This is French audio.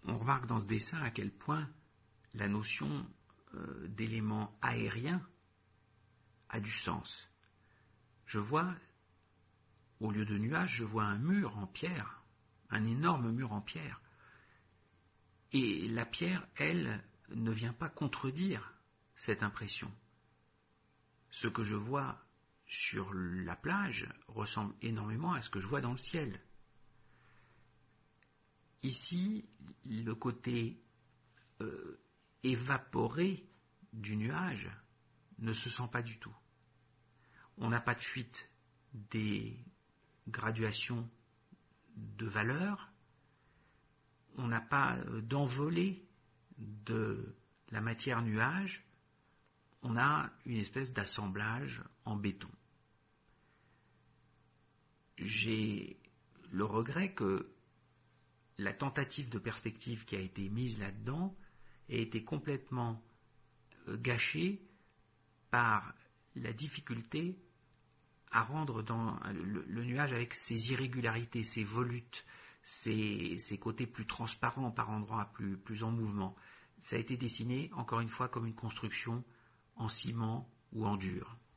on remarque dans ce dessin à quel point la notion d'élément aérien a du sens. Je vois, au lieu de nuages, je vois un mur en pierre, un énorme mur en pierre. Et la pierre, elle, ne vient pas contredire cette impression. Ce que je vois sur la plage ressemble énormément à ce que je vois dans le ciel. Ici, le côté évaporé du nuage ne se sent pas du tout. On n'a pas de fuite des graduations de valeur, on n'a pas d'envolée de la matière nuage, on a une espèce d'assemblage en béton. J'ai le regret que la tentative de perspective qui a été mise là-dedans ait été complètement gâchée par la difficulté à rendre dans le nuage avec ses irrégularités, ses volutes, ses côtés plus transparents par endroits, plus en mouvement. Ça a été dessiné, encore une fois, comme une construction en ciment ou en dur.